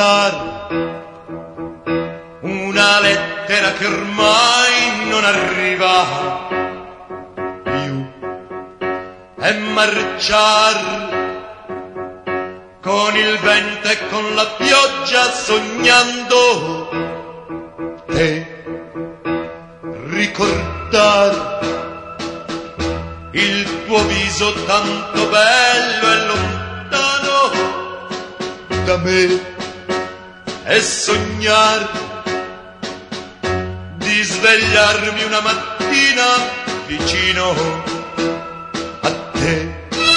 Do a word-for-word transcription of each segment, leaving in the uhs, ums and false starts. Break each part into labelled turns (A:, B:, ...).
A: ricordar una lettera che ormai non arriva più e marciar con il vento e con la pioggia sognando te, ricordar il tuo viso tanto bello e lontano da me e sognar di svegliarmi una mattina vicino a te.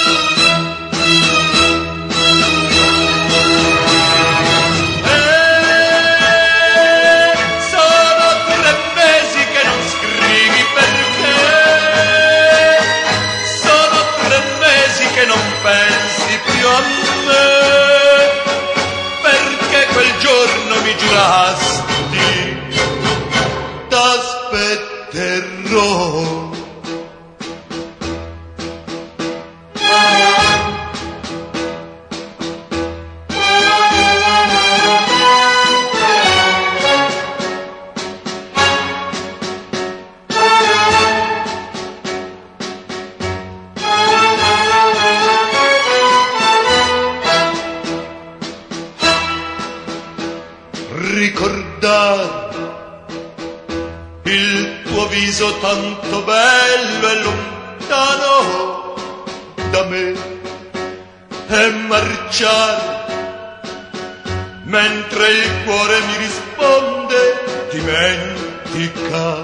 A: Pensi più a me, perché quel giorno mi giurasti t'aspetterò. Ricordar il tuo viso tanto bello e lontano da me e marciar mentre il cuore mi risponde dimentica.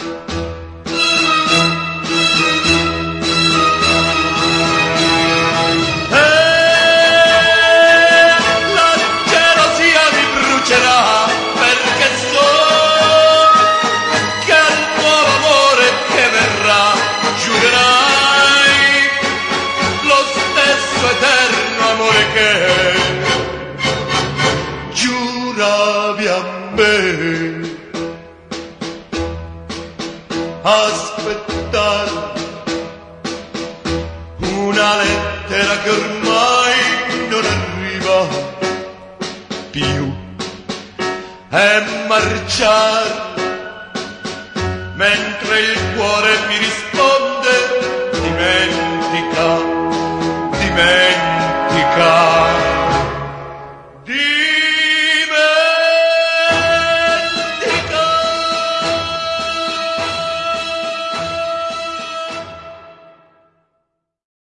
A: Giuravi a me aspettar una lettera che ormai non arriva più e marciar mentre il cuore mi